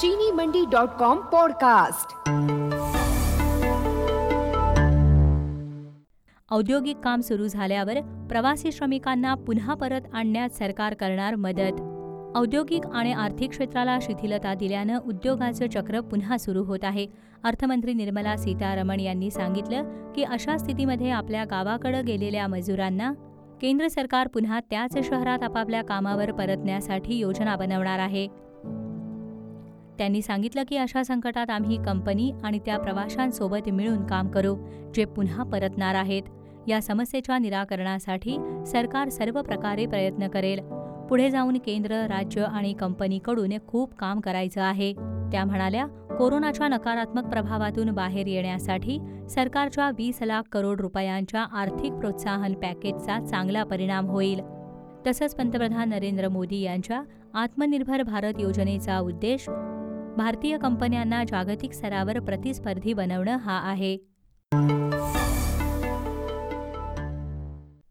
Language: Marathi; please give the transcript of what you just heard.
चीनीमंडी.com पॉडकास्ट। औद्योगिक काम सुरू झाल्यावर प्रवासी श्रमिकांना पुन्हा परत आणण्यात सरकार करणार मदत। औद्योगिक आणि आर्थिक क्षेत्राला शिथिलता दिल्यानं उद्योगाचं चक्र पुन्हा सुरू होत आहे। अर्थमंत्री निर्मला सीतारमण यांनी सांगितलं की अशा स्थितीमध्ये आपल्या गावाकडे गेलेल्या मजुरांना केंद्र सरकार पुन्हा त्याच शहरात आपापल्या कामावर परतण्यासाठी योजना बनवणार आहे। त्यांनी सांगितलं की अशा संकटात आम्ही कंपनी आणि त्या प्रवाशांसोबत मिळून काम करू जे पुन्हा परतणार आहेत। या समस्येच्या निराकरणासाठी सरकार सर्व प्रकारे प्रयत्न करेल। पुढे जाऊन केंद्र, राज्य आणि कंपनीकडून खूप काम करायचं आहे। त्या म्हणाल्या, कोरोनाच्या नकारात्मक प्रभावातून बाहेर येण्यासाठी सरकारच्या 20 लाख करोड रुपयांच्या आर्थिक प्रोत्साहन पॅकेजचा चांगला परिणाम होईल। तसंच पंतप्रधान नरेंद्र मोदी यांच्या आत्मनिर्भर भारत योजनेचा उद्देश भारतीय कंपन्यांना जागतिक स्तरावर प्रतिस्पर्धी बनवणं हा आहे।